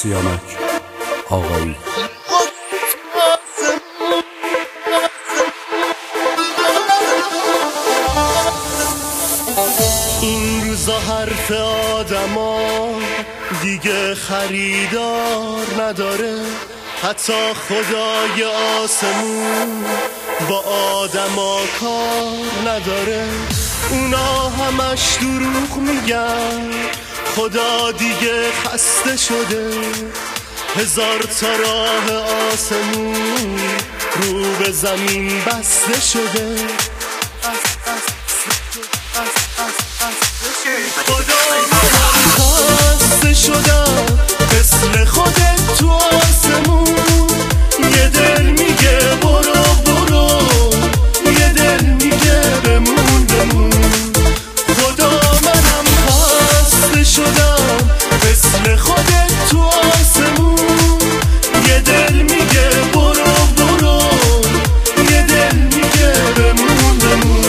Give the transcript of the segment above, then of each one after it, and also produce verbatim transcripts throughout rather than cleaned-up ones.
سیامک آقایی. این روزا حرف آدما دیگه خریدار نداره، حتی خدای آسمون با آدما کار نداره. اونا همش دروغ میگن، خدا دیگه خسته شده. هزار تا راه آسمون رو به زمین بسته شده. خدا من خسته شدم مثل خودت تو آسمون. یه دل میگه برو برو، یه دل میگه بمون بمون. خدا منم خسته شدم مثل خودت تو آسمون. یه دل میگه برو برو، یه دل میگه بمون بمون.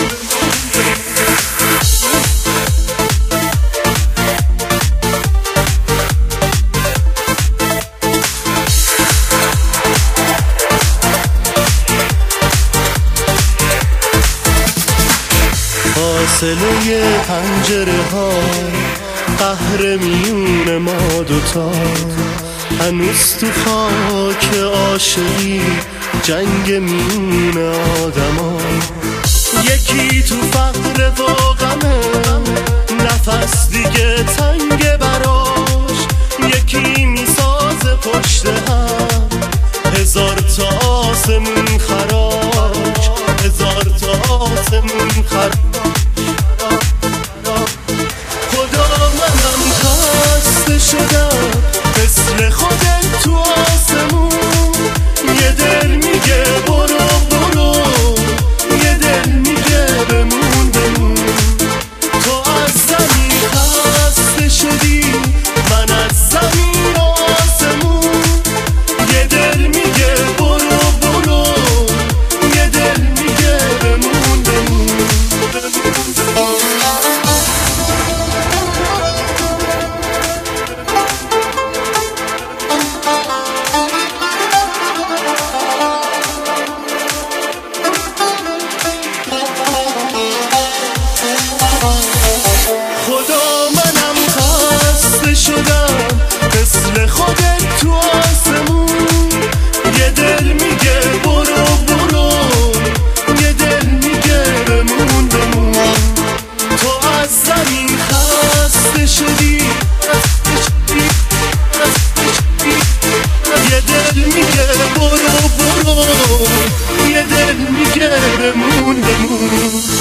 فاصله پنجره ها قهر میون ما دوتا، هنوز تو خاک عاشقی جنگ میون آدما. یکی تو فقر و غمه، نفس دیگه تنگ براش. یکی میسازه پشت هم هزار تا آسمون خراش، هزار تا آسمون خراش. خدا منم خسته شدم مثل خودت تو آسمون. یه دل میگه برو برو، یه دل میگه بمون بمون. تو از زمین خسته شدی، من از زمین و آسمون. یه دل میگه برو برو، یه دل میگه بمون بمون. خدا منم خسته شدم مثل خودت تو آسمون. یه دل میگه برو برو، یه دل میگه بمون بمون. تو از زمین خسته شدی، یه دل میگه برو برو، یه دل میگه بمون بمون.